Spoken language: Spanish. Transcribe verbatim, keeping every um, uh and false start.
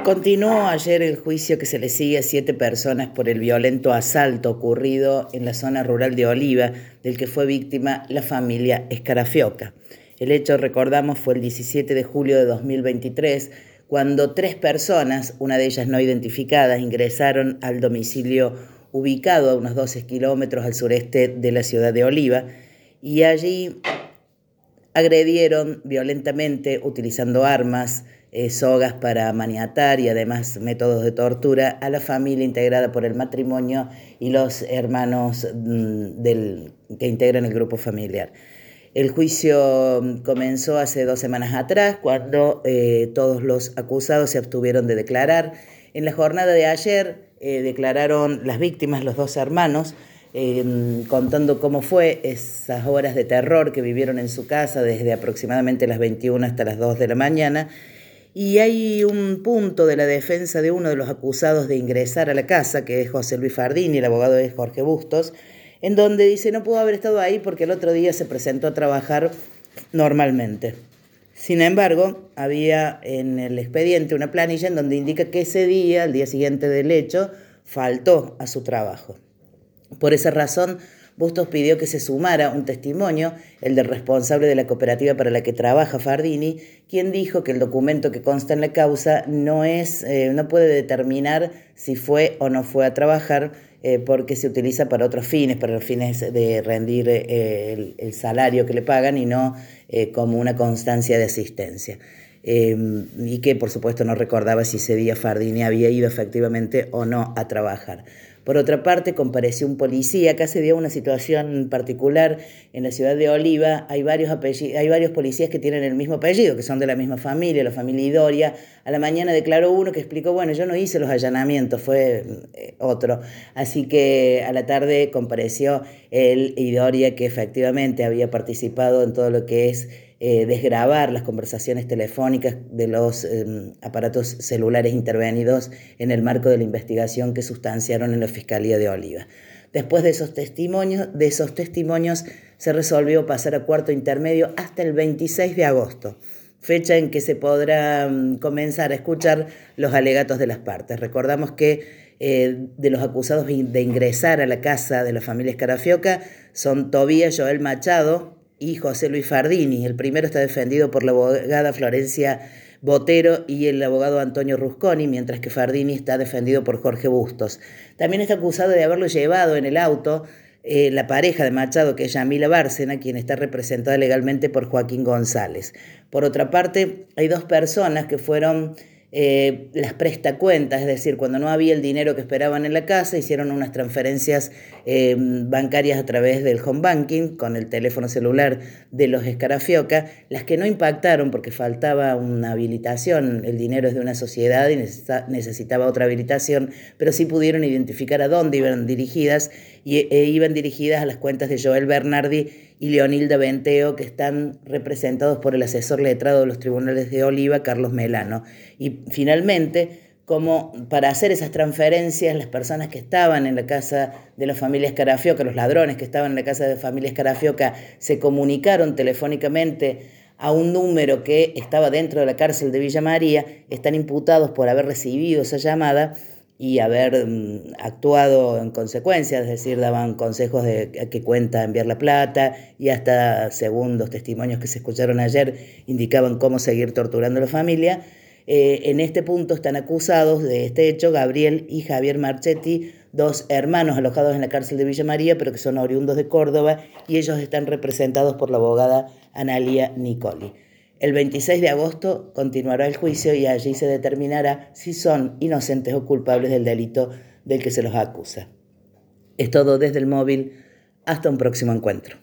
Continuó ayer el juicio que se le sigue a siete personas por el violento asalto ocurrido en la zona rural de Oliva, del que fue víctima la familia Scarafioca. El hecho, recordamos, fue el diecisiete de julio de dos mil veintitrés, cuando tres personas, una de ellas no identificadas, ingresaron al domicilio ubicado a unos doce kilómetros al sureste de la ciudad de Oliva, y allí agredieron violentamente utilizando armas, eh, sogas para maniatar y además métodos de tortura a la familia integrada por el matrimonio y los hermanos mm, del, que integran el grupo familiar. El juicio comenzó hace dos semanas atrás, cuando eh, todos los acusados se abstuvieron de declarar. En la jornada de ayer eh, declararon las víctimas, los dos hermanos, Eh, contando cómo fue esas horas de terror que vivieron en su casa desde aproximadamente las veintiuna hasta las dos de la mañana. Y hay un punto de la defensa de uno de los acusados de ingresar a la casa, que es José Luis Fardini, el abogado es Jorge Bustos, en donde dice no pudo haber estado ahí porque el otro día se presentó a trabajar normalmente. Sin embargo, había en el expediente una planilla en donde indica que ese día, al día siguiente del hecho, faltó a su trabajo. Por esa razón, Bustos pidió que se sumara un testimonio, el del responsable de la cooperativa para la que trabaja Fardini, quien dijo que el documento que consta en la causa no, es, eh, no puede determinar si fue o no fue a trabajar, eh, porque se utiliza para otros fines, para los fines de rendir eh, el, el salario que le pagan y no eh, como una constancia de asistencia. Eh, y que por supuesto no recordaba si ese día Fardini había ido efectivamente o no a trabajar. Por otra parte, compareció un policía. Acá se dio una situación particular en la ciudad de Oliva. Hay varios, apellidos, hay varios policías que tienen el mismo apellido, que son de la misma familia, la familia Idoria. A la mañana declaró uno que explicó, bueno, yo no hice los allanamientos, fue eh, otro. Así que a la tarde compareció el Idoria, que efectivamente había participado en todo lo que es Eh, desgravar las conversaciones telefónicas de los eh, aparatos celulares intervenidos en el marco de la investigación que sustanciaron en la Fiscalía de Oliva. Después de esos testimonios, de esos testimonios se resolvió pasar a cuarto intermedio hasta el veintiséis de agosto, fecha en que se podrá um, comenzar a escuchar los alegatos de las partes. Recordamos que eh, de los acusados de ingresar a la casa de la familia Scarafioca son Tobías Joel Machado y José Luis Fardini. El primero está defendido por la abogada Florencia Botero y el abogado Antonio Rusconi, mientras que Fardini está defendido por Jorge Bustos. También está acusado de haberlo llevado en el auto eh, la pareja de Machado, que es Yamila Bárcena, quien está representada legalmente por Joaquín González. Por otra parte, hay dos personas que fueron Eh, las prestacuentas, es decir, cuando no había el dinero que esperaban en la casa, hicieron unas transferencias eh, bancarias a través del home banking con el teléfono celular de los Scarafioca, las que no impactaron porque faltaba una habilitación, el dinero es de una sociedad y necesita, necesitaba otra habilitación, pero sí pudieron identificar a dónde iban dirigidas y e iban dirigidas a las cuentas de Joel Bernardi y Leonilda Benteo, que están representados por el asesor letrado de los tribunales de Oliva, Carlos Melano. Y finalmente, como para hacer esas transferencias, las personas que estaban en la casa de la familia Scarafioca, los ladrones que estaban en la casa de la familia Scarafioca, se comunicaron telefónicamente a un número que estaba dentro de la cárcel de Villa María, están imputados por haber recibido esa llamada y haber mm, actuado en consecuencia, es decir, daban consejos de a qué cuenta enviar la plata y hasta, según los testimonios que se escucharon ayer, indicaban cómo seguir torturando a la familia. Eh, en este punto están acusados de este hecho Gabriel y Javier Marchetti, dos hermanos alojados en la cárcel de Villa María, pero que son oriundos de Córdoba, y ellos están representados por la abogada Analia Nicoli. El veintiséis de agosto continuará el juicio y allí se determinará si son inocentes o culpables del delito del que se los acusa. Es todo desde el móvil. Hasta un próximo encuentro.